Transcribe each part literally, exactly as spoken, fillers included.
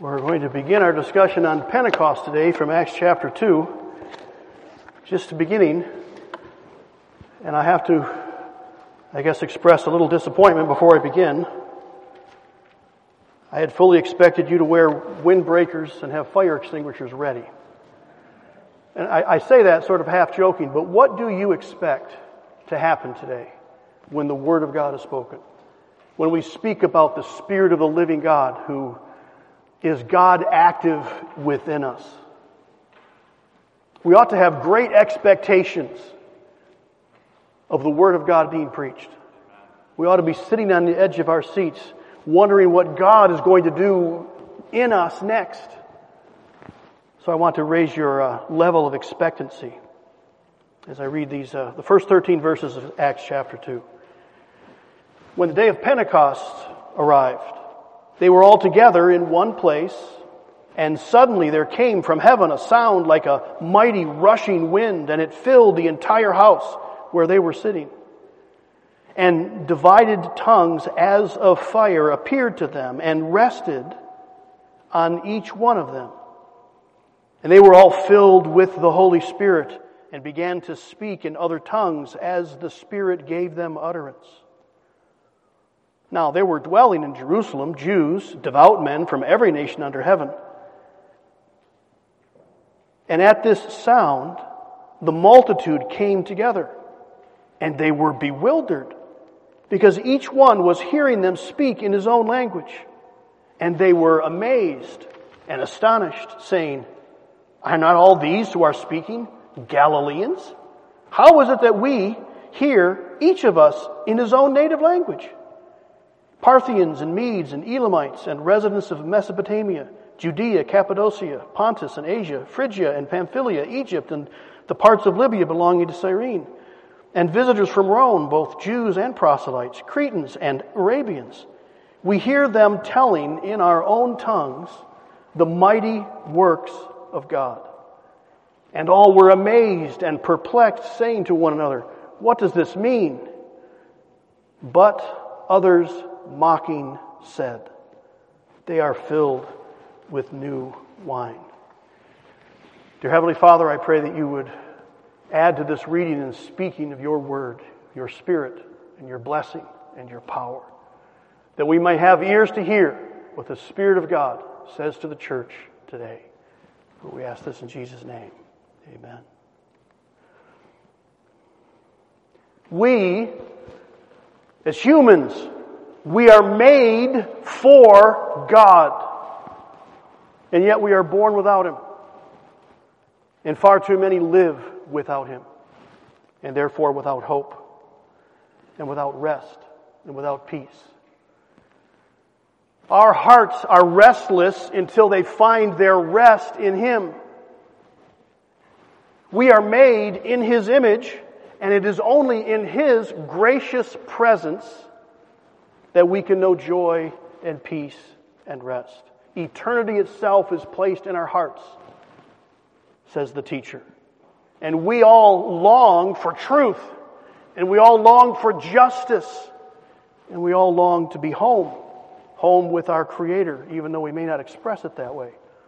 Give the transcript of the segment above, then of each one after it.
We're going to begin our discussion on Pentecost today from Acts chapter two. Just the beginning, and I have to, I guess, express a little disappointment before I begin. I had fully expected you to wear windbreakers and have fire extinguishers ready. And I, I say that sort of half joking, but what do you expect to happen today when the Word of God is spoken? When we speak about the Spirit of the living God who is God active within us. We ought to have great expectations of the Word of God being preached. We ought to be sitting on the edge of our seats wondering what God is going to do in us next. So I want to raise your uh, level of expectancy as I read these, uh, the first thirteen verses of Acts chapter two. When the day of Pentecost arrived, they were all together in one place, and suddenly there came from heaven a sound like a mighty rushing wind, and it filled the entire house where they were sitting. And divided tongues as of fire appeared to them and rested on each one of them. And they were all filled with the Holy Spirit and began to speak in other tongues as the Spirit gave them utterance. Now there were dwelling in Jerusalem Jews, devout men from every nation under heaven. And at this sound, the multitude came together, and they were bewildered, because each one was hearing them speak in his own language. And they were amazed and astonished, saying, "Are not all these who are speaking Galileans? How is it that we hear, each of us, in his own native language? Parthians and Medes and Elamites and residents of Mesopotamia, Judea, Cappadocia, Pontus and Asia, Phrygia and Pamphylia, Egypt and the parts of Libya belonging to Cyrene, and visitors from Rome, both Jews and proselytes, Cretans and Arabians. We hear them telling in our own tongues the mighty works of God." And all were amazed and perplexed, saying to one another, "What does this mean?" But others, mocking, said, "They are filled with new wine." Dear Heavenly Father, I pray that you would add to this reading and speaking of your word, your Spirit, and your blessing and your power, that we might have ears to hear what the Spirit of God says to the church today. For we ask this in Jesus' name. Amen. We, as humans, we are made for God. And yet we are born without Him. And far too many live without Him. And therefore without hope. And without rest. And without peace. Our hearts are restless until they find their rest in Him. We are made in His image, and it is only in His gracious presence that we can know joy and peace and rest. Eternity itself is placed in our hearts, says the teacher. And we all long for truth, and we all long for justice, and we all long to be home, home with our Creator, even though we may not express it that way.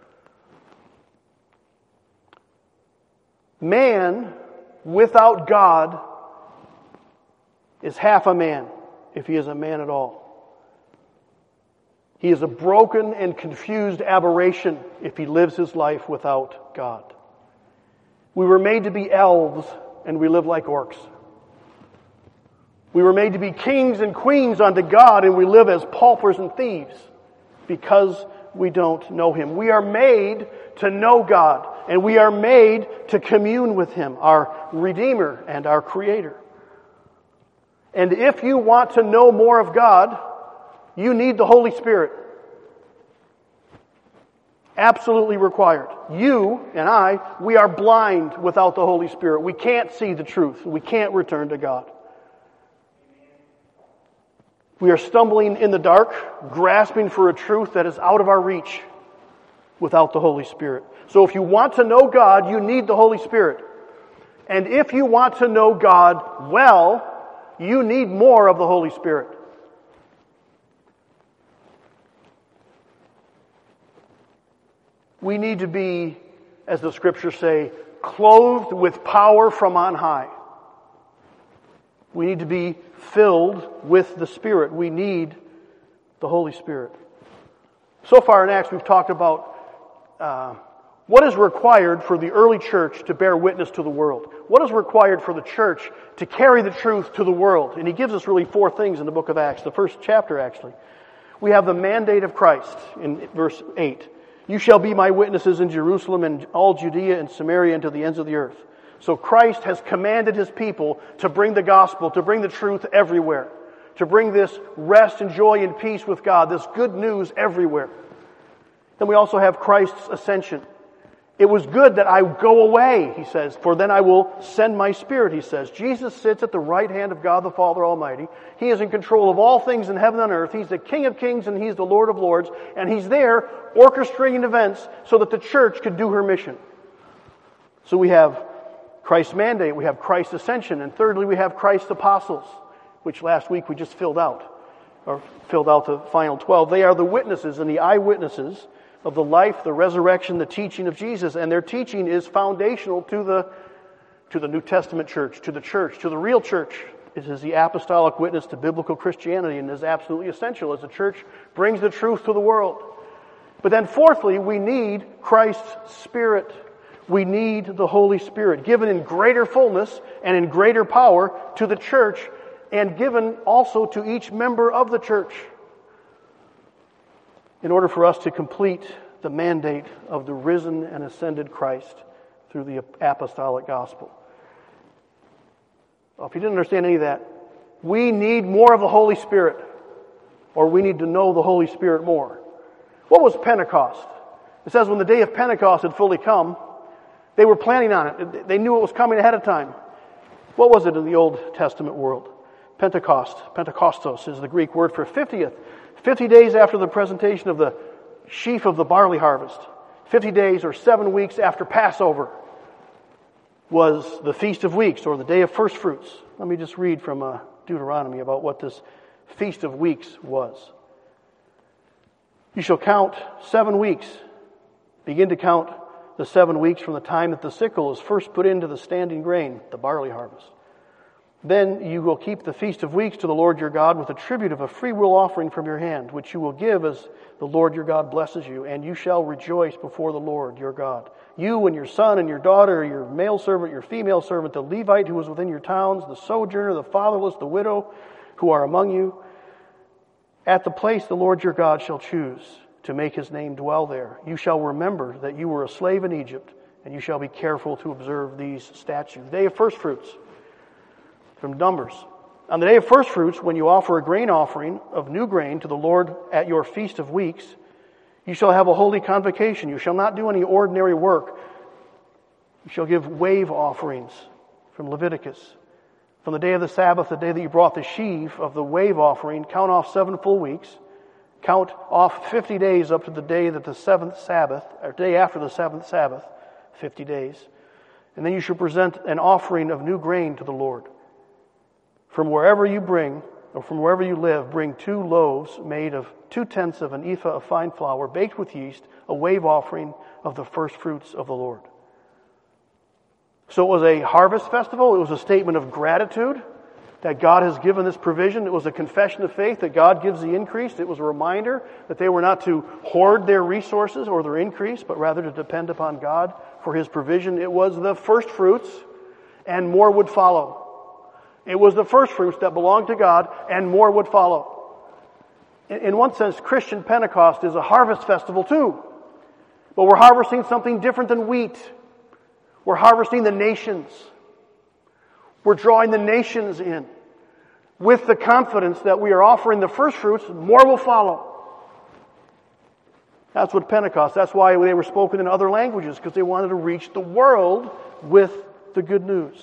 Man without God is half a man, if he is a man at all. He is a broken and confused aberration if he lives his life without God. We were made to be elves, and we live like orcs. We were made to be kings and queens unto God, and we live as paupers and thieves because we don't know Him. We are made to know God, and we are made to commune with Him, our Redeemer and our Creator. And if you want to know more of God, you need the Holy Spirit. Absolutely required. You and I, we are blind without the Holy Spirit. We can't see the truth. We can't return to God. We are stumbling in the dark, grasping for a truth that is out of our reach without the Holy Spirit. So if you want to know God, you need the Holy Spirit. And if you want to know God well, you need more of the Holy Spirit. We need to be, as the scriptures say, clothed with power from on high. We need to be filled with the Spirit. We need the Holy Spirit. So far in Acts, we've talked about uh, what is required for the early church to bear witness to the world. What is required for the church to carry the truth to the world? And he gives us really four things in the book of Acts, the first chapter actually. We have the mandate of Christ in verse eight. You shall be my witnesses in Jerusalem and all Judea and Samaria and to the ends of the earth. So Christ has commanded His people to bring the gospel, to bring the truth everywhere, to bring this rest and joy and peace with God, this good news everywhere. Then we also have Christ's ascension. It was good that I go away, he says, for then I will send my Spirit, he says. Jesus sits at the right hand of God the Father Almighty. He is in control of all things in heaven and earth. He's the King of kings and He's the Lord of lords. And He's there orchestrating events so that the church could do her mission. So we have Christ's mandate, we have Christ's ascension, and thirdly we have Christ's apostles, which last week we just filled out, or filled out the final twelve. They are the witnesses and the eyewitnesses of the life, the resurrection, the teaching of Jesus. And their teaching is foundational to the, to the New Testament church, to the church, to the real church. It is the apostolic witness to biblical Christianity and is absolutely essential as the church brings the truth to the world. But then fourthly, we need Christ's Spirit. We need the Holy Spirit, given in greater fullness and in greater power to the church, and given also to each member of the church, in order for us to complete the mandate of the risen and ascended Christ through the apostolic gospel. Well, if you didn't understand any of that, we need more of the Holy Spirit, or we need to know the Holy Spirit more. What was Pentecost? It says when the day of Pentecost had fully come, they were planning on it. They knew it was coming ahead of time. What was it in the Old Testament world? Pentecost, Pentecostos is the Greek word for fiftieth. Fifty days after the presentation of the sheaf of the barley harvest, fifty days or seven weeks after Passover, was the Feast of Weeks, or the Day of First Fruits. Let me just read from uh, Deuteronomy about what this Feast of Weeks was. You shall count seven weeks. Begin to count the seven weeks from the time that the sickle is first put into the standing grain, the barley harvest. Then you will keep the Feast of Weeks to the Lord your God with a tribute of a freewill offering from your hand, which you will give as the Lord your God blesses you, and you shall rejoice before the Lord your God. You and your son and your daughter, your male servant, your female servant, the Levite who is within your towns, the sojourner, the fatherless, the widow who are among you, at the place the Lord your God shall choose to make His name dwell there. You shall remember that you were a slave in Egypt, and you shall be careful to observe these statutes. Day of First Fruits. From Numbers. On the day of first fruits, when you offer a grain offering of new grain to the Lord at your Feast of Weeks, you shall have a holy convocation. You shall not do any ordinary work. You shall give wave offerings from Leviticus. From the day of the Sabbath, the day that you brought the sheaf of the wave offering, count off seven full weeks. Count off fifty days up to the day that the seventh Sabbath, or day after the seventh Sabbath, fifty days. And then you shall present an offering of new grain to the Lord. From wherever you bring, or from wherever you live, bring two loaves made of two-tenths of an ephah of fine flour, baked with yeast, a wave offering of the first fruits of the Lord. So it was a harvest festival. It was a statement of gratitude that God has given this provision. It was a confession of faith that God gives the increase. It was a reminder that they were not to hoard their resources or their increase, but rather to depend upon God for His provision. It was the first fruits, and more would follow. It was the first fruits that belonged to God, and more would follow. In one sense, Christian Pentecost is a harvest festival too. But we're harvesting something different than wheat. We're harvesting the nations. We're drawing the nations in with the confidence that we are offering the first fruits, more will follow. That's what Pentecost, that's why they were spoken in other languages, because they wanted to reach the world with the good news.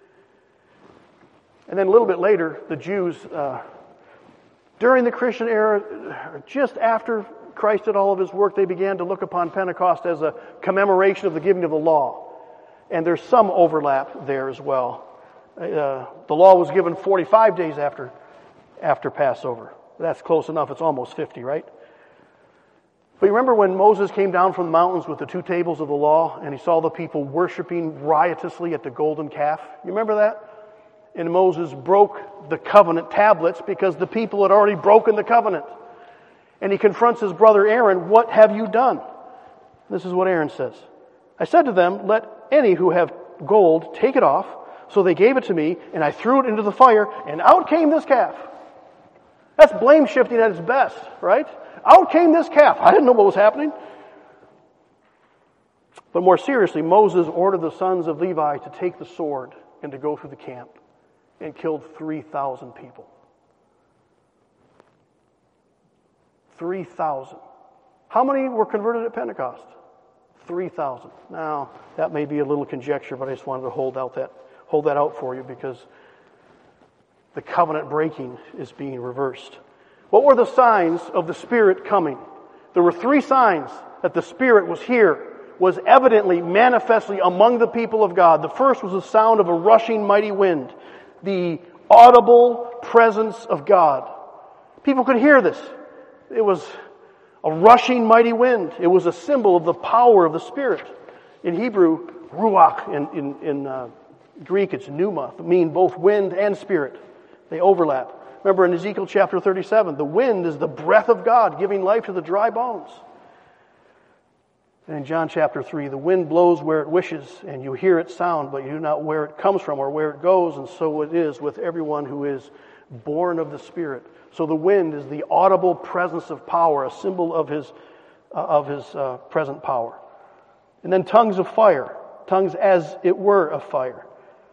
And then a little bit later, the Jews, uh, during the Christian era, just after Christ did all of His work, they began to look upon Pentecost as a commemoration of the giving of the law. And there's some overlap there as well. Uh, the law was given forty-five days after, after Passover. That's close enough. It's almost fifty, right? But you remember when Moses came down from the mountains with the two tables of the law and he saw the people worshiping riotously at the golden calf? You remember that? And Moses broke the covenant tablets because the people had already broken the covenant. And he confronts his brother Aaron, "What have you done?" This is what Aaron says. "I said to them, 'Let any who have gold take it off.' So they gave it to me, and I threw it into the fire, and out came this calf." That's blame shifting at its best, right? Out came this calf. I didn't know what was happening. But more seriously, Moses ordered the sons of Levi to take the sword and to go through the camp, and killed three thousand people. three thousand. How many were converted at Pentecost? three thousand. Now, that may be a little conjecture, but I just wanted to hold out that hold that out for you because the covenant breaking is being reversed. What were the signs of the Spirit coming? There were three signs that the Spirit was here, was evidently, manifestly among the people of God. The first was the sound of a rushing mighty wind, the audible presence of God. People could hear this. It was a rushing mighty wind. It was a symbol of the power of the Spirit. In Hebrew, ruach. In, in, in uh, Greek, it's pneuma. It mean both wind and spirit. They overlap. Remember in Ezekiel chapter thirty-seven, the wind is the breath of God giving life to the dry bones. And in John chapter three, the wind blows where it wishes, and you hear its sound, but you do not know where it comes from or where it goes, and so it is with everyone who is born of the Spirit. So the wind is the audible presence of power, a symbol of his uh, of his uh, present power. And then tongues of fire, tongues as it were of fire.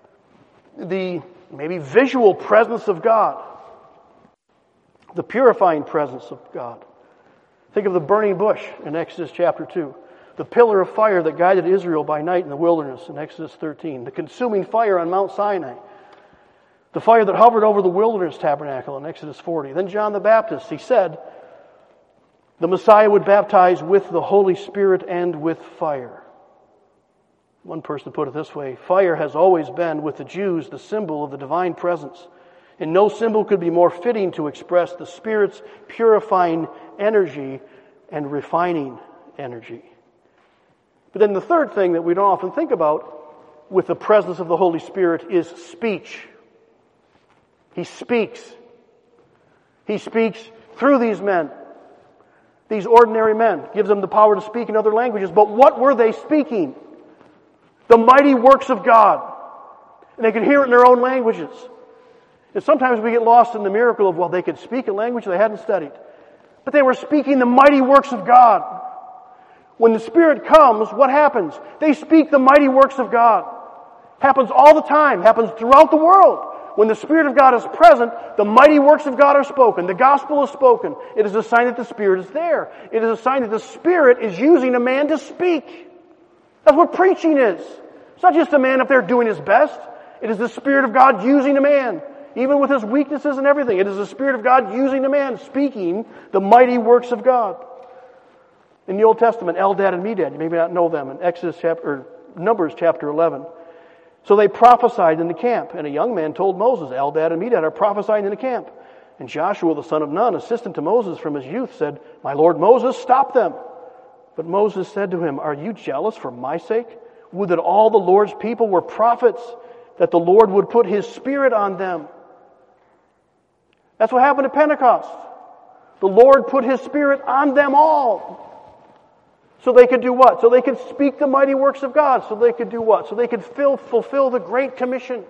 The maybe visual presence of God, the purifying presence of God. Think of the burning bush in Exodus chapter two. The pillar of fire that guided Israel by night in the wilderness in Exodus thirteen. The consuming fire on Mount Sinai. The fire that hovered over the wilderness tabernacle in Exodus forty. Then John the Baptist, he said, the Messiah would baptize with the Holy Spirit and with fire. One person put it this way, fire has always been with the Jews the symbol of the divine presence. And no symbol could be more fitting to express the Spirit's purifying energy and refining energy. But then the third thing that we don't often think about with the presence of the Holy Spirit is speech. He speaks. He speaks through these men. These ordinary men. Gives them the power to speak in other languages. But what were they speaking? The mighty works of God. And they could hear it in their own languages. And sometimes we get lost in the miracle of, well, they could speak a language they hadn't studied. But they were speaking the mighty works of God. When the Spirit comes, what happens? They speak the mighty works of God. Happens all the time. Happens throughout the world. When the Spirit of God is present, the mighty works of God are spoken. The gospel is spoken. It is a sign that the Spirit is there. It is a sign that the Spirit is using a man to speak. That's what preaching is. It's not just a man up there doing his best. It is the Spirit of God using a man. Even with his weaknesses and everything. It is the Spirit of God using a man, speaking the mighty works of God. In the Old Testament, Eldad and Medad, you may not know them, in Exodus chapter, or Numbers chapter eleven. So they prophesied in the camp, and a young man told Moses, Eldad and Medad are prophesying in the camp. And Joshua, the son of Nun, assistant to Moses from his youth, said, my Lord Moses, stop them. But Moses said to him, are you jealous for my sake? Would that all the Lord's people were prophets, that the Lord would put His Spirit on them. That's what happened at Pentecost. The Lord put His Spirit on them all. So they could do what? So they could speak the mighty works of God. So they could do what? So they could fill, fulfill the Great Commission.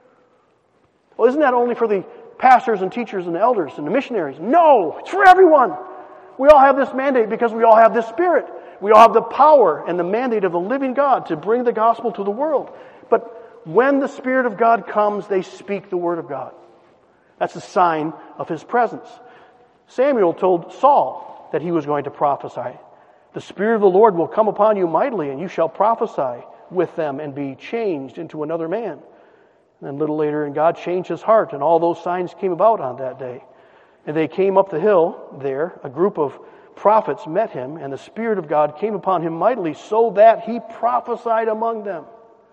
Well, isn't that only for the pastors and teachers and elders and the missionaries? No, it's for everyone. We all have this mandate because we all have this Spirit. We all have the power and the mandate of the living God to bring the gospel to the world. But when the Spirit of God comes, they speak the Word of God. That's a sign of His presence. Samuel told Saul that he was going to prophesy. The Spirit of the Lord will come upon you mightily, and you shall prophesy with them and be changed into another man. And then a little later, and God changed his heart, and all those signs came about on that day. And they came up the hill there. A group of prophets met him, and the Spirit of God came upon him mightily, so that he prophesied among them,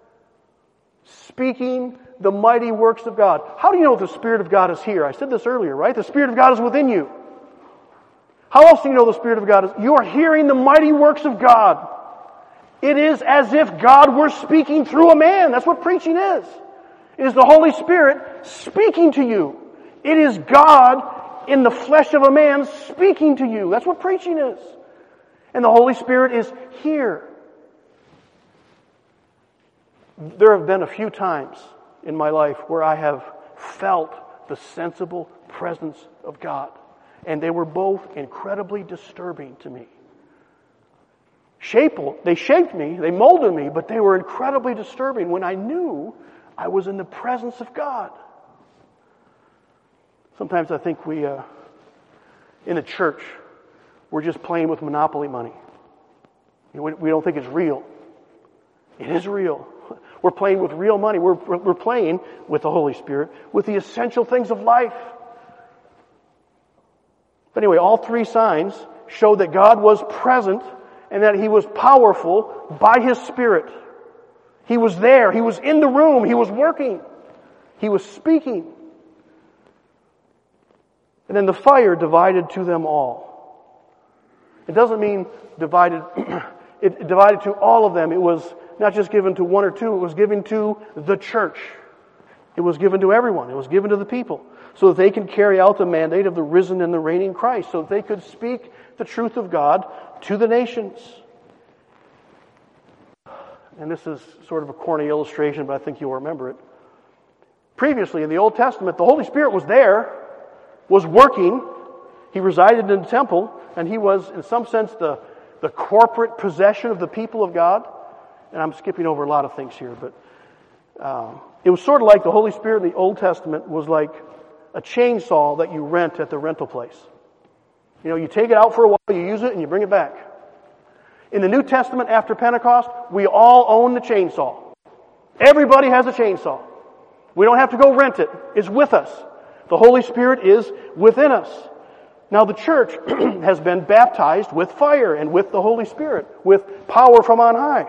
speaking the mighty works of God. How do you know the Spirit of God is here? I said this earlier, right? The Spirit of God is within you. How else do you know the Spirit of God is? You are hearing the mighty works of God. It is as if God were speaking through a man. That's what preaching is. It is the Holy Spirit speaking to you. It is God in the flesh of a man speaking to you. That's what preaching is. And the Holy Spirit is here. There have been a few times in my life where I have felt the sensible presence of God. And they were both incredibly disturbing to me. Shape, they shaped me, they molded me, but they were incredibly disturbing when I knew I was in the presence of God. Sometimes I think we, uh, in a church, we're just playing with monopoly money. You know, we, we don't think it's real. It is real. We're playing with real money. We're, we're playing with the Holy Spirit, with the essential things of life. But anyway, all three signs show that God was present and that He was powerful by His Spirit. He was there. He was in the room. He was working. He was speaking. And then the fire divided to them all. It doesn't mean divided, it divided to all of them. It was not just given to one or two. It was given to the church. It was given to everyone. It was given to the people so that they can carry out the mandate of the risen and the reigning Christ, so that they could speak the truth of God to the nations. And this is sort of a corny illustration, but I think you'll remember it. Previously, in the Old Testament, the Holy Spirit was there, was working. He resided in the temple, and He was, in some sense, the, the corporate possession of the people of God. And I'm skipping over a lot of things here, but um, it was sort of like the Holy Spirit in the Old Testament was like a chainsaw that you rent at the rental place. You know, you take it out for a while, you use it, and you bring it back. In the New Testament, after Pentecost, we all own the chainsaw. Everybody has a chainsaw. We don't have to go rent it. It's with us. The Holy Spirit is within us. Now the church has been baptized with fire and with the Holy Spirit, with power from on high.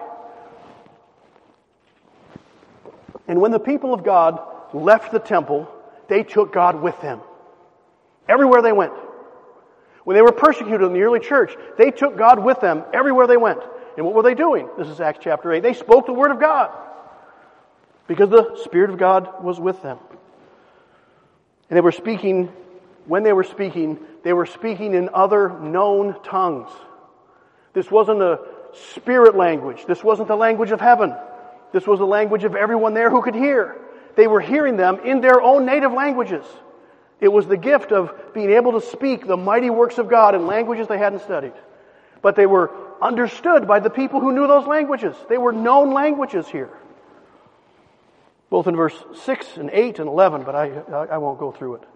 And when the people of God left the temple, they took God with them. Everywhere they went. When they were persecuted in the early church, they took God with them everywhere they went. And what were they doing? This is Acts chapter eight. They spoke the word of God because the Spirit of God was with them. And they were speaking, when they were speaking, they were speaking in other known tongues. This wasn't a spirit language. This wasn't the language of heaven. This was the language of everyone there who could hear. They were hearing them in their own native languages. It was the gift of being able to speak the mighty works of God in languages they hadn't studied. But they were understood by the people who knew those languages. They were known languages here. Both in verse six and eight and eleven, but I, I won't go through it.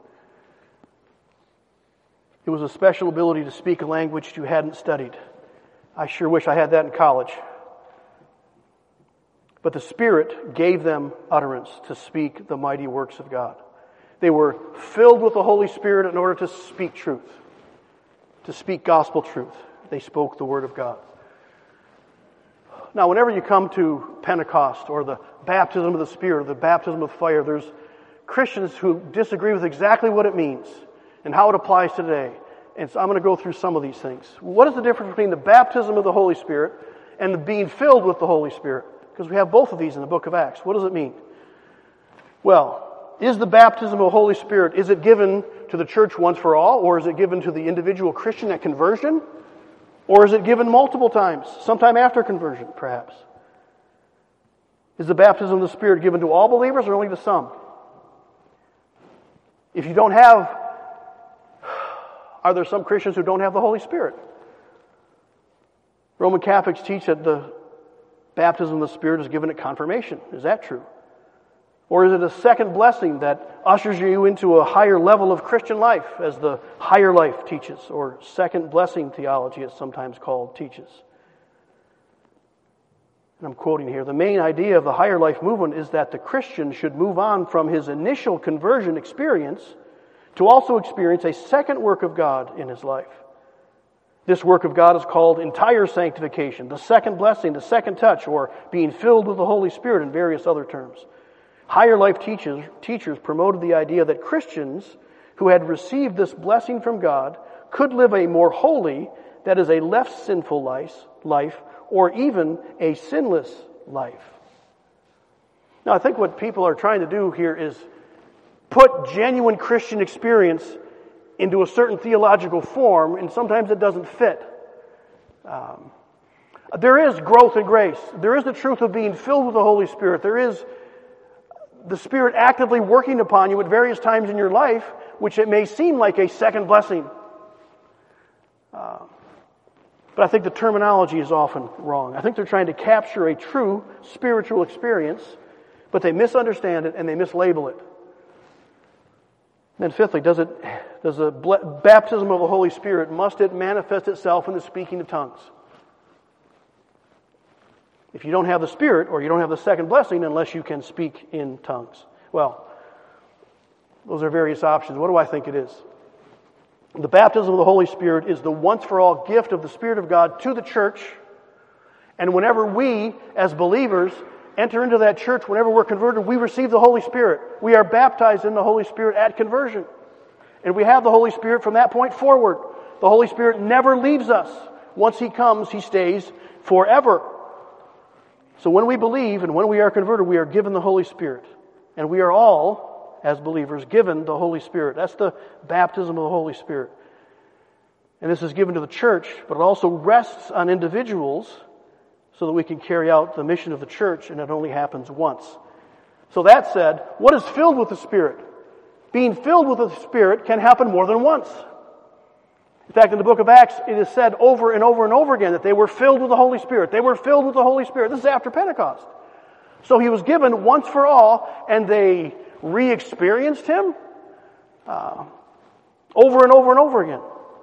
It was a special ability to speak a language you hadn't studied. I sure wish I had that in college. But the Spirit gave them utterance to speak the mighty works of God. They were filled with the Holy Spirit in order to speak truth, to speak gospel truth. They spoke the Word of God. Now, whenever you come to Pentecost or the baptism of the Spirit or the baptism of fire, there's Christians who disagree with exactly what it means and how it applies today. And so I'm going to go through some of these things. What is the difference between the baptism of the Holy Spirit and the being filled with the Holy Spirit? Because we have both of these in the book of Acts. What does it mean? Well, is the baptism of the Holy Spirit, is it given to the church once for all, or is it given to the individual Christian at conversion? Or is it given multiple times, sometime after conversion, perhaps? Is the baptism of the Spirit given to all believers or only to some? If you don't have, are there some Christians who don't have the Holy Spirit? Roman Catholics teach that the baptism of the Spirit is given at confirmation. Is that true? Or is it a second blessing that ushers you into a higher level of Christian life, as the higher life teaches, or second blessing theology, it's sometimes called, teaches? And I'm quoting here, the main idea of the higher life movement is that the Christian should move on from his initial conversion experience to also experience a second work of God in his life. This work of God is called entire sanctification, the second blessing, the second touch, or being filled with the Holy Spirit in various other terms. Higher life teachers, teachers promoted the idea that Christians who had received this blessing from God could live a more holy, that is a less sinful life, life, or even a sinless life. Now, I think what people are trying to do here is put genuine Christian experience into a certain theological form, and sometimes it doesn't fit. Um, there is growth in grace. There is the truth of being filled with the Holy Spirit. There is the Spirit actively working upon you at various times in your life, which it may seem like a second blessing. Uh, but I think the terminology is often wrong. I think they're trying to capture a true spiritual experience, but they misunderstand it and they mislabel it. Then fifthly, does it does the baptism of the Holy Spirit, must it manifest itself in the speaking of tongues? If you don't have the Spirit, or you don't have the second blessing unless you can speak in tongues. Well, those are various options. What do I think it is? The baptism of the Holy Spirit is the once-for-all gift of the Spirit of God to the church. And whenever we, as believers, enter into that church, whenever we're converted, we receive the Holy Spirit. We are baptized in the Holy Spirit at conversion. And we have the Holy Spirit from that point forward. The Holy Spirit never leaves us. Once He comes, He stays forever. So when we believe and when we are converted, we are given the Holy Spirit. And we are all, as believers, given the Holy Spirit. That's the baptism of the Holy Spirit. And this is given to the church, but it also rests on individuals so that we can carry out the mission of the church, and it only happens once. So that said, what is filled with the Spirit? Being filled with the Spirit can happen more than once. In fact, in the book of Acts, it is said over and over and over again that they were filled with the Holy Spirit. They were filled with the Holy Spirit. This is after Pentecost. So He was given once for all, and they re-experienced Him uh, over and over and over again.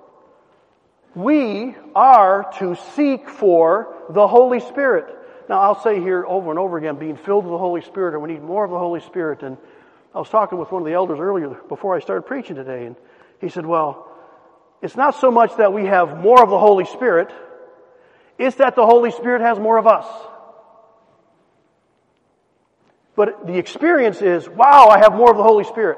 We are to seek for the Holy Spirit. Now, I'll say here over and over again, being filled with the Holy Spirit, and we need more of the Holy Spirit. And I was talking with one of the elders earlier before I started preaching today, and he said, well, it's not so much that we have more of the Holy Spirit, it's that the Holy Spirit has more of us. But the experience is, wow, I have more of the Holy Spirit.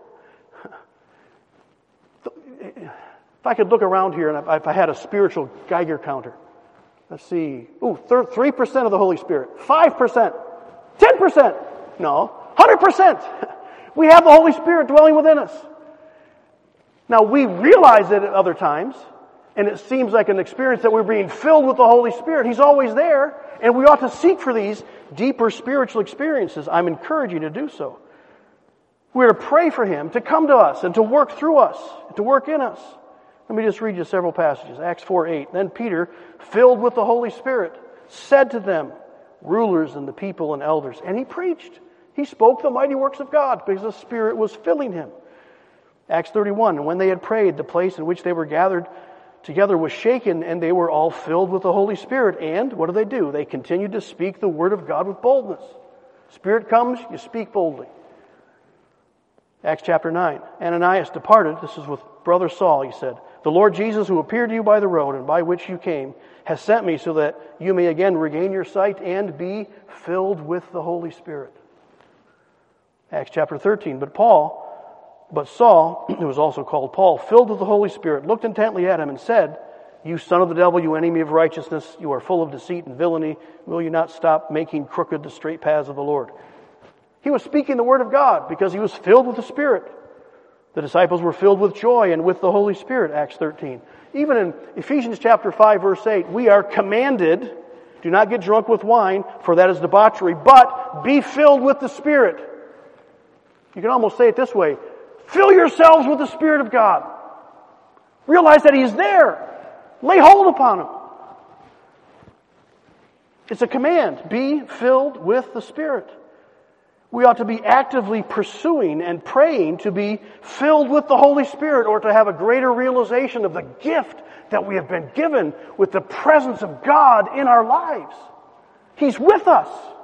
If I could look around here and if I had a spiritual Geiger counter, let's see, ooh, three percent of the Holy Spirit, five percent, ten percent, no, one hundred percent. We have the Holy Spirit dwelling within us. Now, we realize it at other times, and it seems like an experience that we're being filled with the Holy Spirit. He's always there, and we ought to seek for these deeper spiritual experiences. I'm encouraging you to do so. We're to pray for Him to come to us and to work through us, to work in us. Let me just read you several passages. Acts four eight. Then Peter, filled with the Holy Spirit, said to them, rulers and the people and elders, and he preached. He spoke the mighty works of God because the Spirit was filling him. Acts thirty-one, and when they had prayed, the place in which they were gathered together was shaken, and they were all filled with the Holy Spirit. And what do they do? They continued to speak the word of God with boldness. Spirit comes, you speak boldly. Acts chapter nine. Ananias departed, this is with brother Saul, he said, the Lord Jesus, who appeared to you by the road and by which you came, has sent me so that you may again regain your sight and be filled with the Holy Spirit. Acts chapter thirteen. But Paul, but Saul, who was also called Paul, filled with the Holy Spirit, looked intently at him and said, you son of the devil, you enemy of righteousness, you are full of deceit and villainy. Will you not stop making crooked the straight paths of the Lord? He was speaking the word of God because he was filled with the Spirit. The disciples were filled with joy and with the Holy Spirit, Acts thirteen. Even in Ephesians chapter five, verse eight, we are commanded, do not get drunk with wine, for that is debauchery, but be filled with the Spirit. You can almost say it this way, fill yourselves with the Spirit of God. Realize that He's there. Lay hold upon Him. It's a command. Be filled with the Spirit. We ought to be actively pursuing and praying to be filled with the Holy Spirit, or to have a greater realization of the gift that we have been given with the presence of God in our lives. He's with us.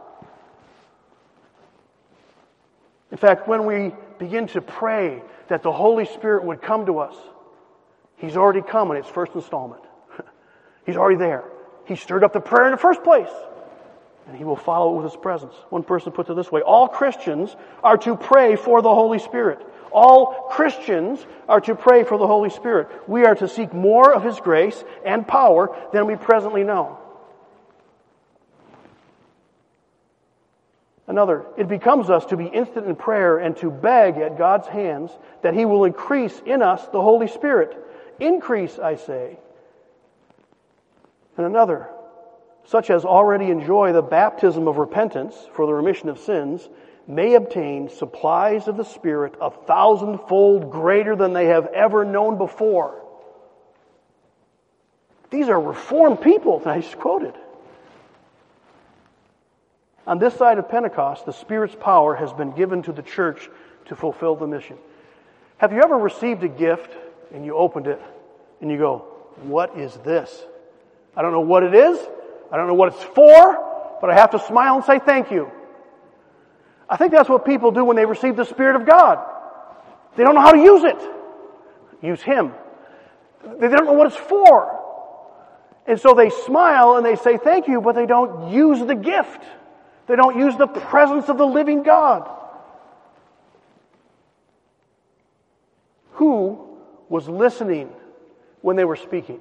In fact, when we begin to pray that the Holy Spirit would come to us, He's already come in its first installment. He's already there. He stirred up the prayer in the first place. And He will follow it with His presence. One person puts it this way, all Christians are to pray for the Holy Spirit. All Christians are to pray for the Holy Spirit. We are to seek more of His grace and power than we presently know. Another, it becomes us to be instant in prayer and to beg at God's hands that He will increase in us the Holy Spirit. Increase, I say. And another, such as already enjoy the baptism of repentance for the remission of sins, may obtain supplies of the Spirit a thousandfold greater than they have ever known before. These are reformed people that I just quoted. On this side of Pentecost, the Spirit's power has been given to the church to fulfill the mission. Have you ever received a gift and you opened it and you go, what is this? I don't know what it is. I don't know what it's for, but I have to smile and say thank you. I think that's what people do when they receive the Spirit of God. They don't know how to use it. Use Him. They don't know what it's for. And so they smile and they say thank you, but they don't use the gift. They don't use the presence of the living God. Who was listening when they were speaking?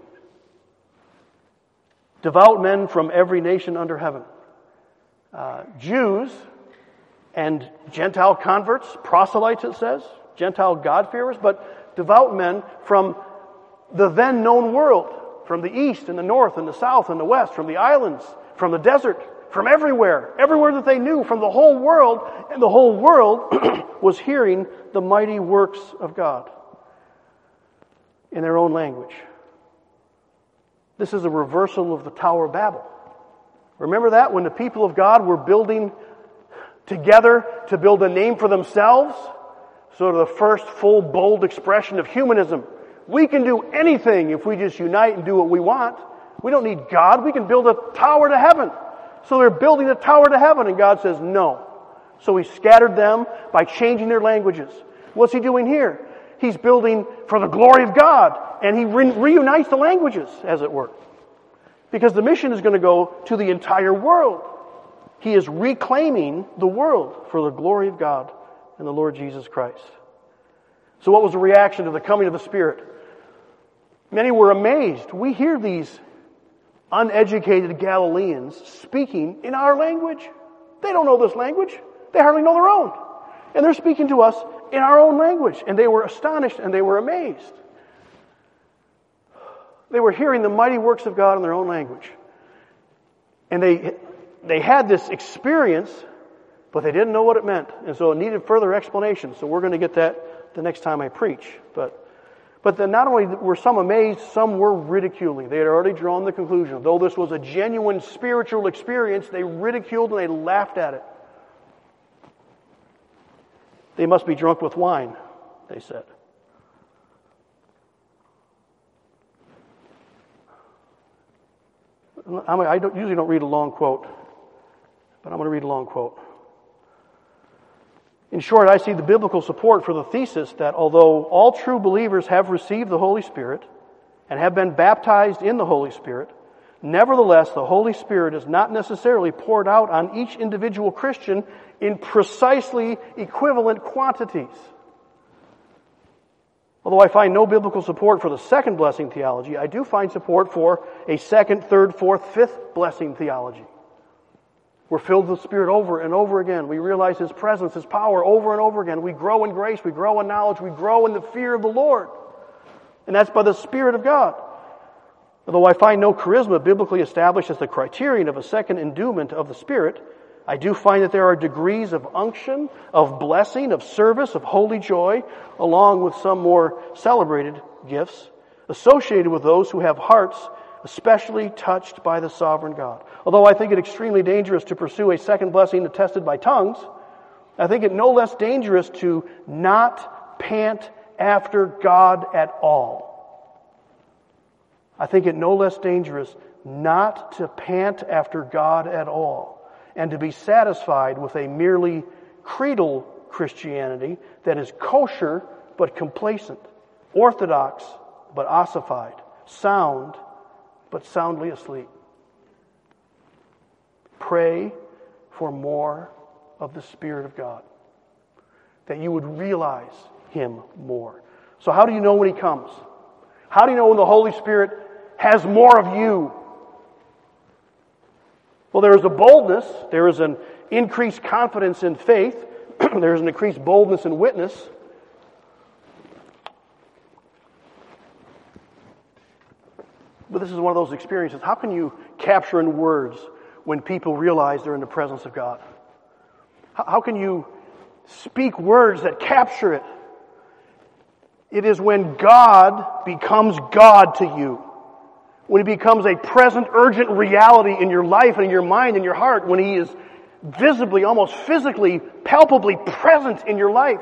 Devout men from every nation under heaven. Uh, Jews and Gentile converts, proselytes it says, Gentile God-fearers, but devout men from the then known world, from the east and the north and the south and the west, from the islands, from the desert, from everywhere, everywhere that they knew, from the whole world, and the whole world was hearing the mighty works of God in their own language. This is a reversal of the Tower of Babel. Remember that? When the people of God were building together to build a name for themselves, sort of the first full, bold expression of humanism. We can do anything if we just unite and do what we want. We don't need God. We can build a tower to heaven. So they're building a tower to heaven, and God says no. So He scattered them by changing their languages. What's He doing here? He's building for the glory of God, and He re- reunites the languages, as it were. Because the mission is going to go to the entire world. He is reclaiming the world for the glory of God and the Lord Jesus Christ. So what was the reaction to the coming of the Spirit? Many were amazed. We hear these uneducated Galileans speaking in our language. They don't know this language. They hardly know their own. And they're speaking to us in our own language. And they were astonished and they were amazed. They were hearing the mighty works of God in their own language. And they they had this experience, but they didn't know what it meant. And so it needed further explanation. So we're going to get that the next time I preach. But But then not only were some amazed, some were ridiculing. They had already drawn the conclusion. Though this was a genuine spiritual experience, they ridiculed and they laughed at it. They must be drunk with wine, they said. I don't, usually don't read a long quote, but I'm going to read a long quote. In short, I see the biblical support for the thesis that although all true believers have received the Holy Spirit and have been baptized in the Holy Spirit, nevertheless, the Holy Spirit is not necessarily poured out on each individual Christian in precisely equivalent quantities. Although I find no biblical support for the second blessing theology, I do find support for a second, third, fourth, fifth blessing theology. We're filled with the Spirit over and over again. We realize His presence, His power over and over again. We grow in grace, we grow in knowledge, we grow in the fear of the Lord. And that's by the Spirit of God. Although I find no charisma biblically established as the criterion of a second endowment of the Spirit, I do find that there are degrees of unction, of blessing, of service, of holy joy, along with some more celebrated gifts associated with those who have hearts especially touched by the sovereign God. Although I think it extremely dangerous to pursue a second blessing attested by tongues, I think it no less dangerous to not pant after God at all. I think it no less dangerous not to pant after God at all and to be satisfied with a merely creedal Christianity that is kosher but complacent, orthodox but ossified, sound but soundly asleep. Pray for more of the Spirit of God, that you would realize Him more. So how do you know when He comes? How do you know when the Holy Spirit has more of you? Well, there is a boldness, there is an increased confidence in faith, there is an increased boldness in witness. But this is one of those experiences. How can you capture in words when people realize they're in the presence of God? How, how can you speak words that capture it? It is when God becomes God to you. When He becomes a present, urgent reality in your life and in your mind and your heart. When He is visibly, almost physically, palpably present in your life.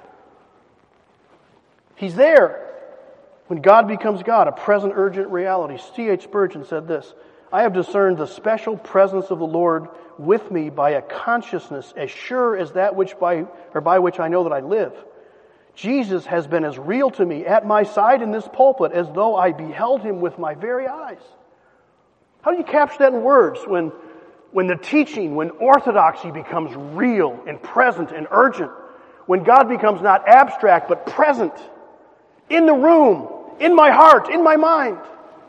He's there. When God becomes God, a present, urgent reality. C H Spurgeon said this, I have discerned the special presence of the Lord with me by a consciousness as sure as that which by, or by which I know that I live. Jesus has been as real to me at my side in this pulpit as though I beheld Him with my very eyes. How do you capture that in words when, when the teaching, when orthodoxy becomes real and present and urgent? When God becomes not abstract but present in the room, in my heart, in my mind.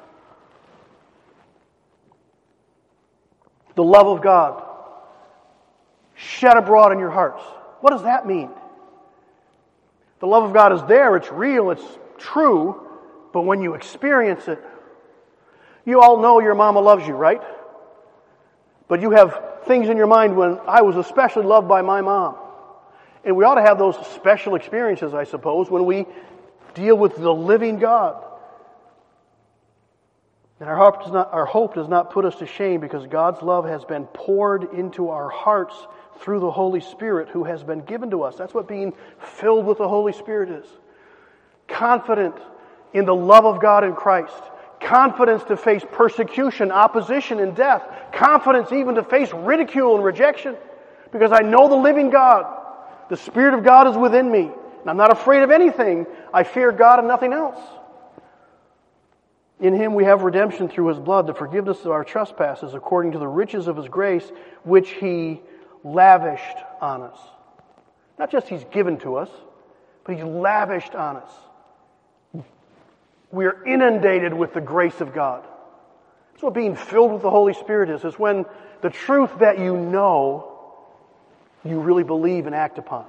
The love of God shed abroad in your hearts. What does that mean? The love of God is there, it's real, it's true, but when you experience it, you all know your mama loves you, right? But you have things in your mind when I was especially loved by my mom. And we ought to have those special experiences, I suppose, when we deal with the living God. And our hope does not, our hope does not put us to shame because God's love has been poured into our hearts through the Holy Spirit who has been given to us. That's what being filled with the Holy Spirit is. Confident in the love of God in Christ. Confidence to face persecution, opposition, and death. Confidence even to face ridicule and rejection. Because I know the living God. The Spirit of God is within me. And I'm not afraid of anything. I fear God and nothing else. In Him we have redemption through His blood, the forgiveness of our trespasses, according to the riches of His grace, which He lavished on us. Not just He's given to us, but He's lavished on us. We are inundated with the grace of God. That's what being filled with the Holy Spirit is. It's when the truth that you know, you really believe and act upon.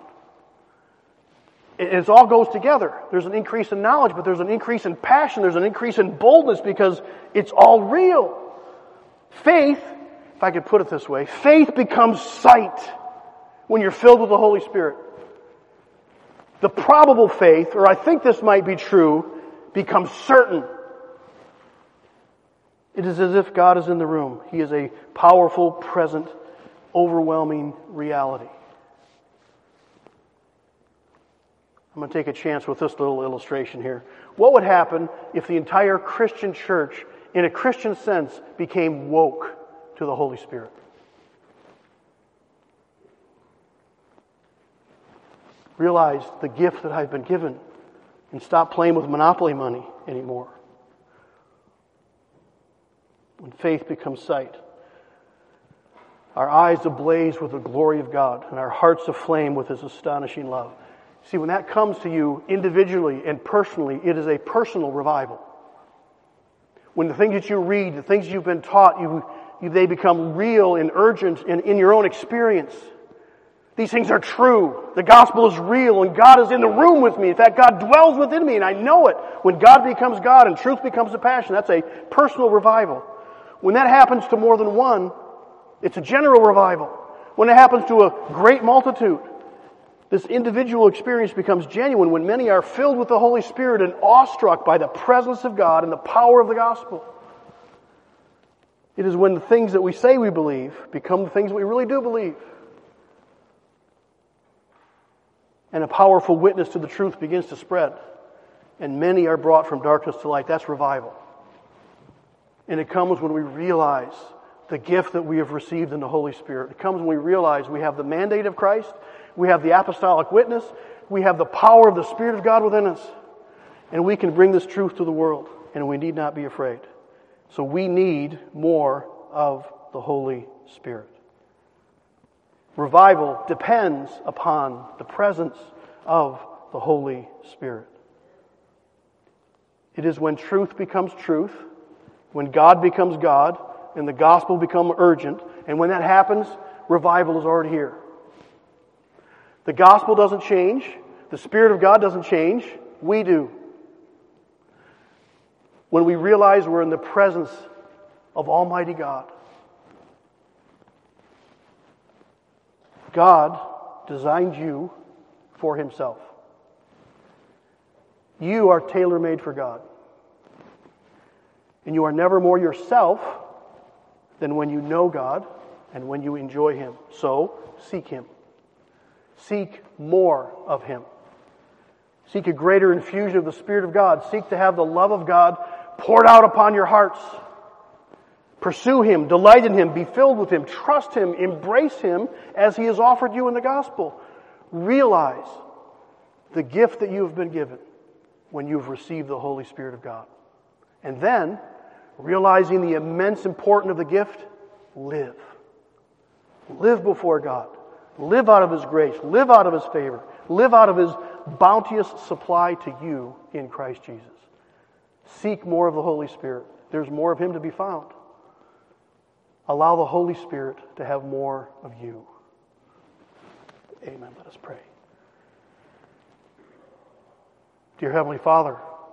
It all goes together. There's an increase in knowledge, but there's an increase in passion. There's an increase in boldness because it's all real. Faith, if I could put it this way, faith becomes sight when you're filled with the Holy Spirit. The probable faith, or I think this might be true, becomes certain. It is as if God is in the room. He is a powerful, present, overwhelming reality. I'm going to take a chance with this little illustration here. What would happen if the entire Christian church, in a Christian sense, became woke to the Holy Spirit? Realize the gift that I've been given and stop playing with monopoly money anymore. When faith becomes sight, our eyes ablaze with the glory of God and our hearts aflame with His astonishing love. See, when that comes to you individually and personally, it is a personal revival. When the things that you read, the things you've been taught, you, you they become real and urgent in, in your own experience. These things are true. The gospel is real and God is in the room with me. In fact, God dwells within me and I know it. When God becomes God and truth becomes a passion, that's a personal revival. When that happens to more than one, it's a general revival. When it happens to a great multitude, this individual experience becomes genuine when many are filled with the Holy Spirit and awestruck by the presence of God and the power of the gospel. It is when the things that we say we believe become the things that we really do believe. And a powerful witness to the truth begins to spread. And many are brought from darkness to light. That's revival. And it comes when we realize the gift that we have received in the Holy Spirit. It comes when we realize we have the mandate of Christ. We have the apostolic witness. We have the power of the Spirit of God within us. And we can bring this truth to the world. And we need not be afraid. So we need more of the Holy Spirit. Revival depends upon the presence of the Holy Spirit. It is when truth becomes truth, when God becomes God, and the gospel becomes urgent, and when that happens, revival is already here. The gospel doesn't change. The Spirit of God doesn't change. We do. When we realize we're in the presence of Almighty God. God designed you for Himself. You are tailor-made for God. And you are never more yourself than when you know God and when you enjoy Him. So, seek Him. Seek more of Him. Seek a greater infusion of the Spirit of God. Seek to have the love of God poured out upon your hearts. Pursue Him, delight in Him, be filled with Him, trust Him, embrace Him as He has offered you in the gospel. Realize the gift that you have been given when you have received the Holy Spirit of God. And then, realizing the immense importance of the gift, live. Live before God. Live out of His grace. Live out of His favor. Live out of His bounteous supply to you in Christ Jesus. Seek more of the Holy Spirit. There's more of Him to be found. Allow the Holy Spirit to have more of you. Amen. Let us pray. Dear Heavenly Father,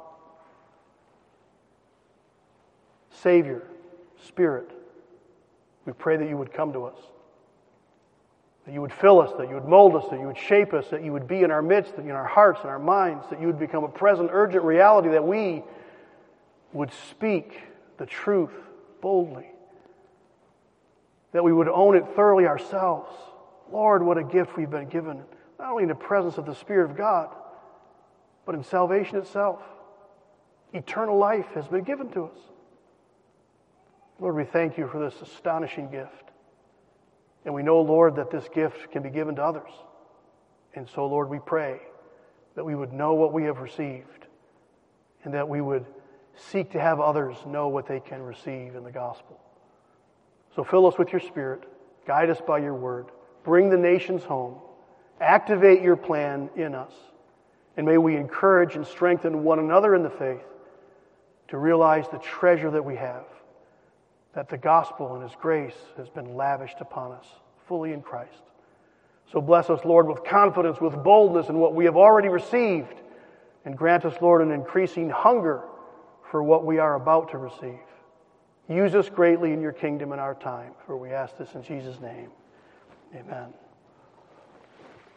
Savior, Spirit, we pray that you would come to us, that you would fill us, that you would mold us, that you would shape us, that you would be in our midst, in our hearts and our minds, that you would become a present, urgent reality, that we would speak the truth boldly, that we would own it thoroughly ourselves. Lord, what a gift we've been given, not only in the presence of the Spirit of God, but in salvation itself. Eternal life has been given to us. Lord, we thank you for this astonishing gift. And we know, Lord, that this gift can be given to others. And so, Lord, we pray that we would know what we have received and that we would seek to have others know what they can receive in the gospel. So fill us with your Spirit. Guide us by your word. Bring the nations home. Activate your plan in us. And may we encourage and strengthen one another in the faith to realize the treasure that we have, that the gospel and His grace has been lavished upon us fully in Christ. So bless us, Lord, with confidence, with boldness in what we have already received, and grant us, Lord, an increasing hunger for what we are about to receive. Use us greatly in your kingdom in our time, for we ask this in Jesus' name. Amen.